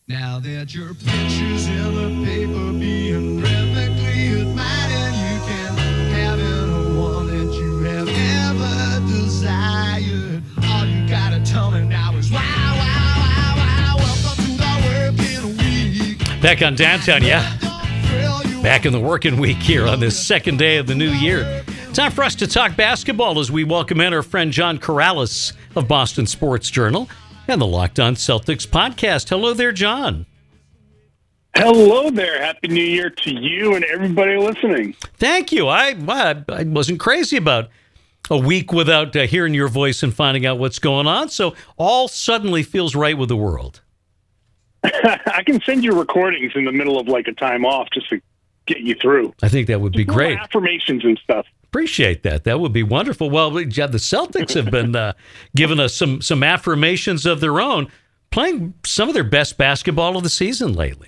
Now that your picture's in the paper being rhythmically admired, you can have any one that you have ever desired. All you gotta tell me now is wow, wow, wow, wow. Welcome to the working week. Back on downtown, yeah. Back in the working week here on this second day of the new year. Time for us to talk basketball as we welcome in our friend John Karalis of Boston Sports Journal and the Locked On Celtics podcast. Hello there, John. Hello there. Happy New Year to you and everybody listening. Thank you. I wasn't crazy about a week without hearing your voice and finding out what's going on, so all suddenly feels right with the world. I can send you recordings in the middle of like a time off just to get you through. I think that would be great. Affirmations and stuff. Appreciate that. That would be wonderful. Well, the Celtics have been giving us some affirmations of their own, playing some of their best basketball of the season lately.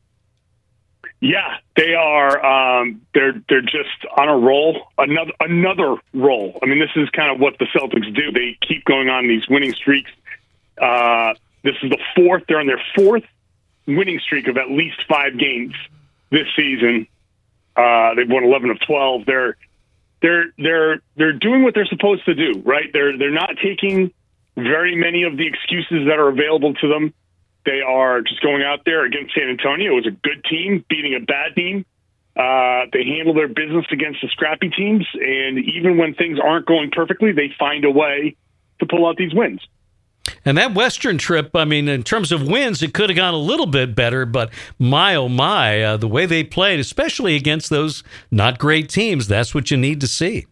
Yeah, they are. They're just on a roll. Another roll. I mean, this is kind of what the Celtics do. They keep going on these winning streaks. This is the fourth. They're on their fourth winning streak of at least 5 games this season. They've won 11 of 12. They're doing what they're supposed to do, right? They're not taking very many of the excuses that are available to them. They are just going out there against San Antonio. It was a good team beating a bad team. They handle their business against the scrappy teams, and even when things aren't going perfectly, they find a way to pull out these wins. And that Western trip, I mean, in terms of wins, it could have gone a little bit better, but my, oh my, the way they played, especially against those not great teams, that's what you need to see.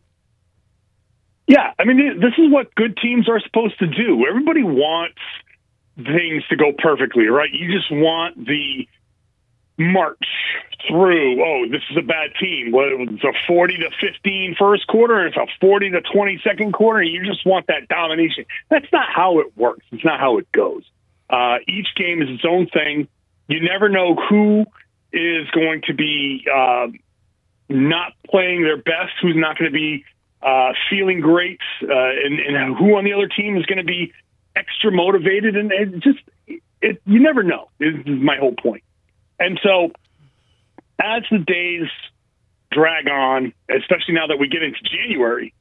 Yeah, I mean, this is what good teams are supposed to do. Everybody wants things to go perfectly, right? You just want the march through, oh, this is a bad team. Well, it's a 40-15 first quarter, and it's a 40-20 second quarter, and you just want that domination. That's not how it works. It's not how it goes. Each game is its own thing. You never know who is going to be not playing their best, who's not going to be feeling great, and who on the other team is going to be extra motivated, and you never know, is my whole point. And so as the days drag on, especially now that we get into January,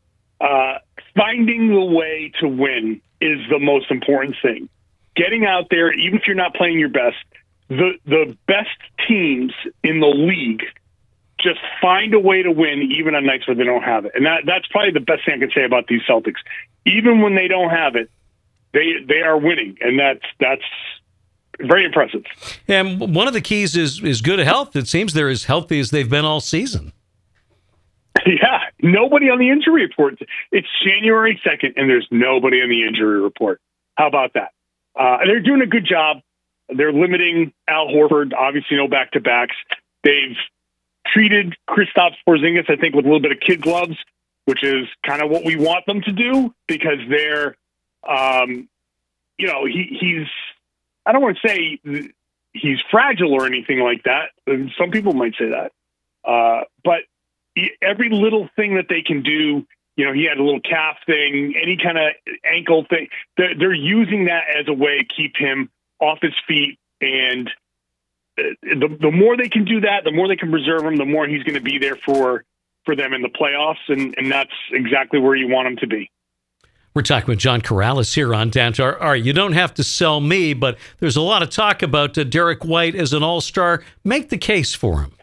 finding the way to win is the most important thing. Getting out there, even if you're not playing your best, the best teams in the league just find a way to win even on nights where they don't have it. And that's probably the best thing I can say about these Celtics. Even when they don't have it, they are winning, and that's very impressive. And one of the keys is good health. It seems they're as healthy as they've been all season. Yeah, nobody on the injury report. It's January 2nd, and there's nobody on the injury report. How about that? They're doing a good job. They're limiting Al Horford, obviously no back-to-backs. They've treated Kristaps Porzingis, I think, with a little bit of kid gloves, which is kind of what we want them to do, because they're, he's, I don't want to say he's fragile or anything like that. Some people might say that. But every little thing that they can do, he had a little calf thing, any kind of ankle thing, they're using that as a way to keep him off his feet. And the more they can do that, the more they can preserve him, the more he's going to be there for them in the playoffs. And that's exactly where you want him to be. We're talking with John Karalis here on Downtown. All right, you don't have to sell me, but there's a lot of talk about Derek White as an all-star. Make the case for him.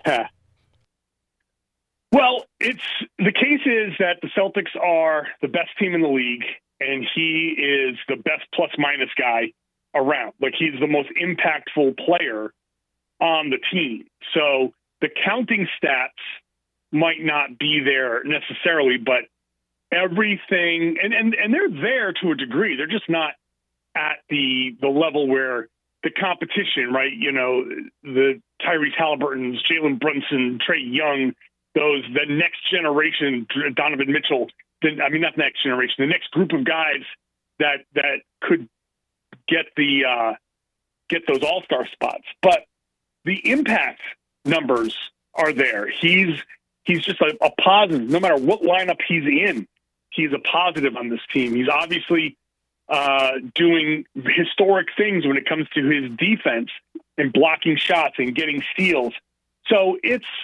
Well, the case is that the Celtics are the best team in the league, and he is the best plus-minus guy around. Like, he's the most impactful player on the team. So the counting stats might not be there necessarily, but everything, and they're there to a degree. They're just not at the level where the competition, right? The Tyrese Halliburtons, Jalen Brunson, Trae Young, the next generation, Donovan Mitchell. Not the next generation, the next group of guys that could get those all-star spots. But the impact numbers are there. He's just a positive. No matter what lineup he's in, he's a positive on this team. He's obviously doing historic things when it comes to his defense and blocking shots and getting steals. So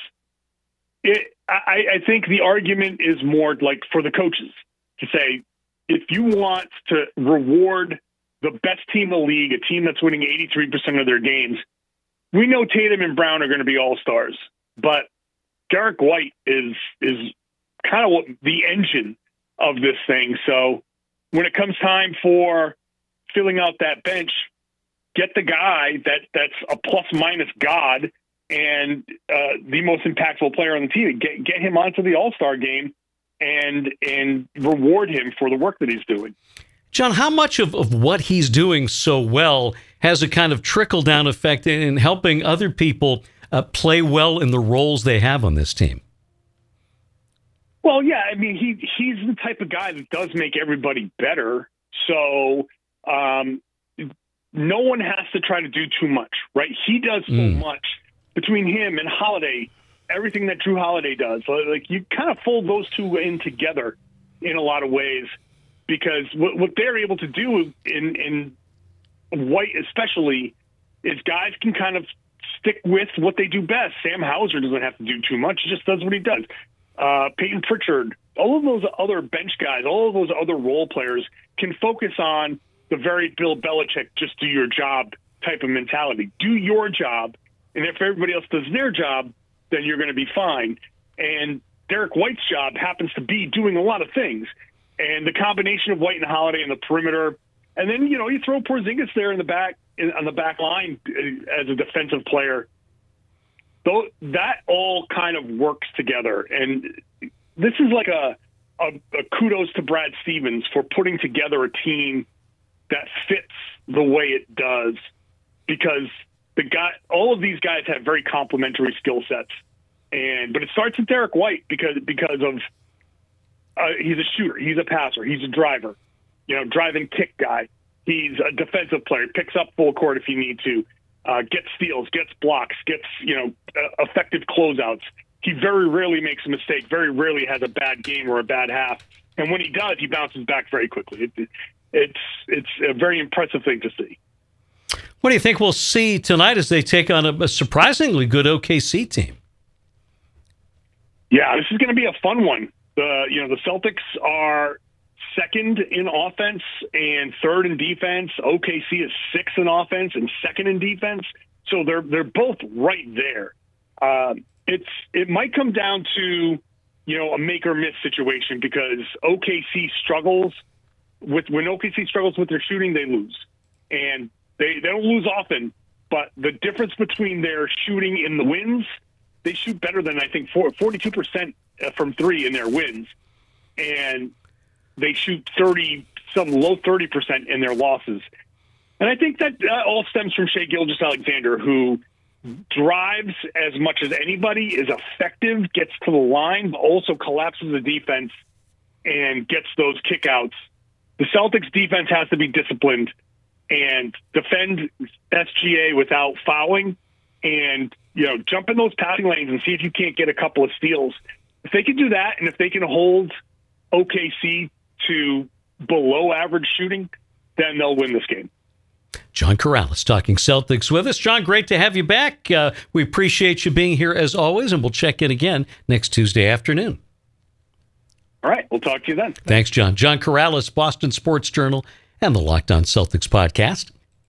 I think the argument is more like for the coaches to say, if you want to reward the best team in the league, a team that's winning 83% of their games, we know Tatum and Brown are going to be all-stars, but Derek White is kind of what the engine of this thing. So when it comes time for filling out that bench, get the guy that's a plus-minus god and the most impactful player on the team. Get him onto the All-Star game and reward him for the work that he's doing. John, how much of what he's doing so well has a kind of trickle-down effect in helping other people play well in the roles they have on this team? Well, yeah, I mean, he's the type of guy that does make everybody better. So no one has to try to do too much, right? He does so much. Between him and Holiday, everything that Drew Holiday does, like you kind of fold those two in together in a lot of ways, because what they're able to do in White especially is guys can kind of stick with what they do best. Sam Hauser doesn't have to do too much. He just does what he does. Peyton Pritchard, all of those other bench guys, all of those other role players can focus on the very Bill Belichick, just do your job type of mentality. Do your job. And if everybody else does their job, then you're going to be fine. And Derek White's job happens to be doing a lot of things. And the combination of White and Holiday in the perimeter, and then, you throw Porzingis there in the back, on the back line as a defensive player. Though that all kind of works together. And this is like a kudos to Brad Stevens for putting together a team that fits the way it does, because all of these guys have very complementary skill sets, but it starts with Derek White because of he's a shooter, he's a passer, he's a driver, drive and kick guy. He's a defensive player, picks up full court if you need to, gets steals, gets blocks, gets effective closeouts. He very rarely makes a mistake, very rarely has a bad game or a bad half, and when he does, he bounces back very quickly. It's a very impressive thing to see. What do you think we'll see tonight as they take on a surprisingly good OKC team? Yeah, this is going to be a fun one. The Celtics are second in offense and third in defense. OKC is sixth in offense and second in defense. So they're both right there. It might come down to a make or miss situation, because OKC struggles when OKC struggles with their shooting, they lose. And they don't lose often, but the difference between their shooting in the wins, they shoot better than, I think, 42% from three in their wins. And they shoot low 30% in their losses. And I think that all stems from Shai Gilgeous-Alexander, who drives as much as anybody, is effective, gets to the line, but also collapses the defense and gets those kickouts. The Celtics defense has to be disciplined and defend SGA without fouling, and jump in those passing lanes and see if you can't get a couple of steals. If they can do that, and if they can hold OKC to below average shooting, then they'll win this game. John Karalis talking Celtics with us. John, great to have you back. We appreciate you being here as always, and we'll check in again next Tuesday afternoon. All right, we'll talk to you then. Thanks, John. John Karalis, Boston Sports Journal, and the Locked On Celtics podcast.